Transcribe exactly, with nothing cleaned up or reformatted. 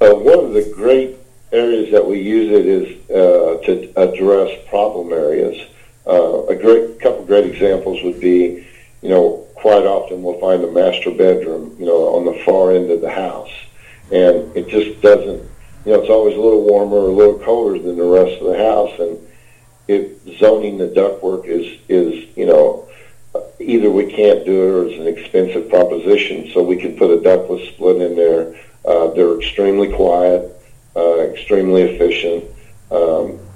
Uh, one of the great areas that we use it is uh, to address problem areas. Uh, a great couple great examples would be, you know, quite often we'll find a master bedroom, you know, on the far end of the house, and it just doesn't, you know, it's always a little warmer or a little colder than the rest of the house, and it zoning the ductwork is is you know, either we can't do it or it's an expensive proposition, so we can put a ductless split in there. Uh, they're extremely quiet, uh, extremely efficient. Um,